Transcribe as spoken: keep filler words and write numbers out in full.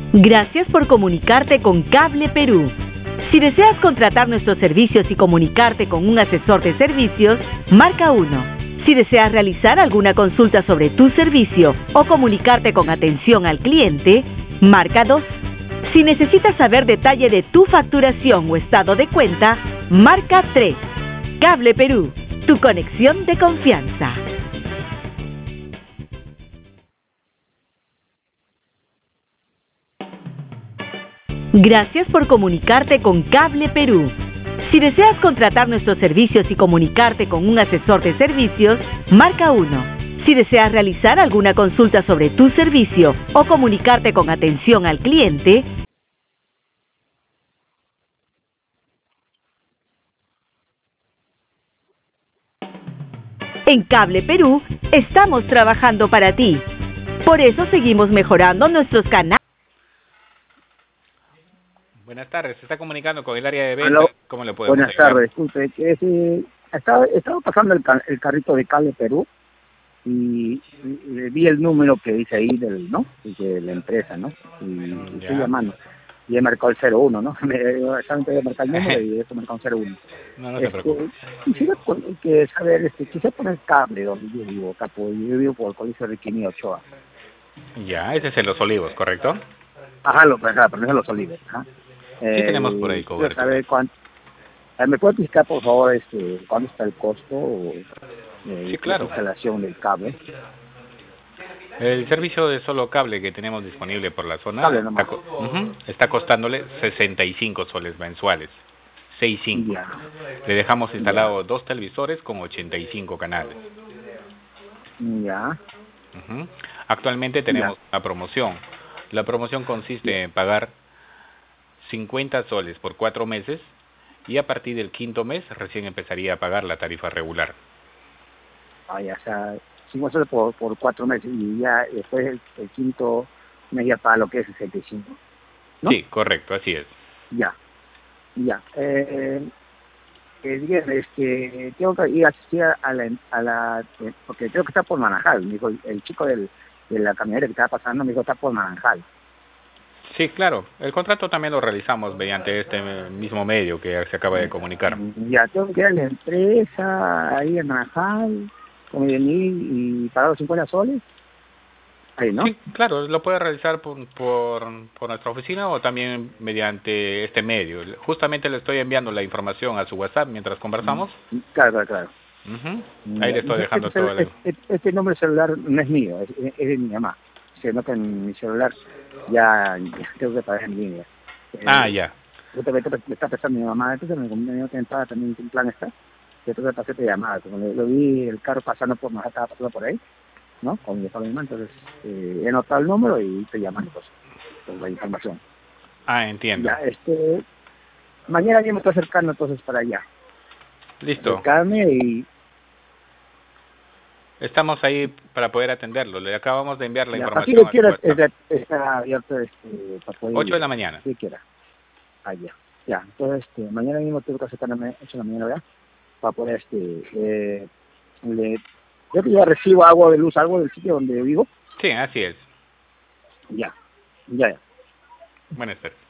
Gracias por comunicarte con Cable Perú. Si deseas contratar nuestros servicios y comunicarte con un asesor de servicios, marca uno. Si deseas realizar alguna consulta sobre tu servicio o comunicarte con atención al cliente, marca dos. Si necesitas saber detalle de tu facturación o estado de cuenta, marca tres. Cable Perú, tu conexión de confianza. Gracias por comunicarte con Cable Perú. Si deseas contratar nuestros servicios y comunicarte con un asesor de servicios, marca uno. Si deseas realizar alguna consulta sobre tu servicio o comunicarte con atención al cliente, en Cable Perú estamos trabajando para ti. Por eso seguimos mejorando nuestros canales. Buenas tardes, se está comunicando con el área de venta. Aló. ¿Cómo le podemos Buenas ayudar? tardes, disculpe, que eh, estaba, estaba pasando el, ca- el carrito de Cable Perú y, y vi el número que dice ahí del, ¿no? De la empresa, ¿no? Y, y estoy Ya. llamando. Y he marcado el cero uno, ¿no? Me exactamente he marcado el número y he marcado el cero uno. No, no se Este, preocupe. quisiera pon- que saber, este, quisiera poner cable donde yo vivo, capo, yo vivo por el Colegio Riquini Ochoa. Ya, ese es en Los Olivos, ¿correcto? Ajá, lo, ajá, pero no es Los Olivos, ajá. Sí tenemos por ahí Quiero cobertura. saber cuánto. Eh, ¿Me puede explicar, por favor, este, cuánto está el costo o, eh, Sí, claro. la instalación del cable? El servicio de solo cable que tenemos disponible por la zona Cable está, nomás. co- ujú, está costándole sesenta y cinco soles mensuales. seis cinco. Ya. Le dejamos instalado dos televisores con ochenta y cinco canales. Ya. Ujú. Actualmente tenemos una promoción. La promoción consiste en pagar cincuenta soles por cuatro meses y a partir del quinto mes recién empezaría a pagar la tarifa regular. Ah, ya, o sea, cinco soles por, por cuatro meses y ya después el, el quinto mes ya para lo que es sesenta y cinco, ¿no? Sí, correcto, así es. Ya. Ya. Eh, eh, dígame, este, tengo que ir a asistir a la, a la eh, porque creo que está por Naranjal, me dijo, el, el chico del, de la camioneta que estaba pasando me dijo está por Naranjal. Sí, claro. El contrato también lo realizamos mediante este mismo medio que se acaba de comunicar. Ya, tengo que ir a la empresa, ahí en Naranjal, con venir y pagar los cincuenta soles. Ahí, ¿no? Sí, claro, lo puede realizar por, por, por nuestra oficina o también mediante este medio. Justamente le estoy enviando la información a su WhatsApp mientras conversamos. Claro, claro, claro. Ujú. Ahí le estoy Ya. dejando Este, todo. este, este, este número de celular no es mío, es, es de mi mamá. Sino que en mi celular ya, ya tengo que pagar en línea. Ah, Eh, ya. Justamente me está pensando mi mamá, entonces me conviene que entraba también un plan está. Entonces pasé tu llamada, como lo, lo vi el carro pasando por Manhattan, estaba pasando por ahí, ¿no? Con mi mamá, entonces eh, he notado el número y estoy llamando pues, con la información. Ah, entiendo. Ya, este, mañana yo me estoy acercando entonces para allá. Listo. Acercarme y Estamos ahí para poder atenderlo. Le acabamos de enviar la ya, información así a que su quiera WhatsApp. está abierto este, para poder ocho de ir, la mañana. si quiera, allá. Ya, entonces este, mañana mismo tengo que acercarme ocho de la mañana, ¿verdad? Para poder, este, eh, le, yo que ya recibo agua de luz, algo del sitio donde vivo. Sí, así es. Ya, ya, ya. Buenas tardes.